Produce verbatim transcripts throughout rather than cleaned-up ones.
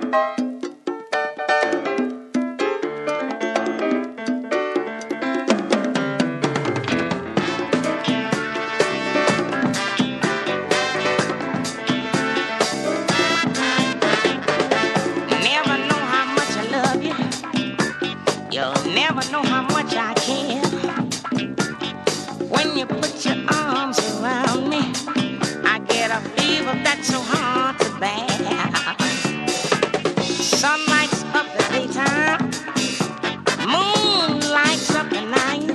Never know how much I love you. You'll never know how much I care. When you put your arms around me, I get a fever that's so hard to bear. Sun lights up the daytime, moon lights up the night.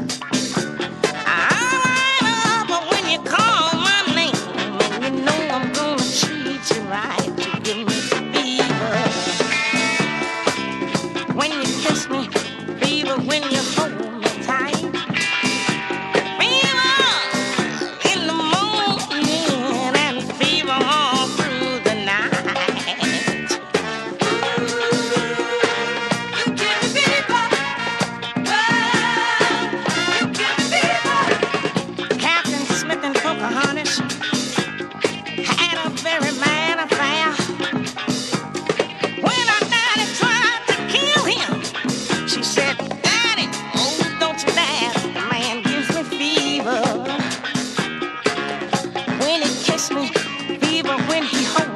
I light up when you call my name, and you know I'm gonna treat you right. You give me fever when you kiss me, fever when you hold me tight. Fever in the morning and fever all through the night. You give me fever, oh, you give me fever. Captain Smith and Pocahontas had a very bad affair. When her daddy tried to kill him, she said, "Daddy, oh, don't you dare. The man gives me fever when he kisses me, fever when he holds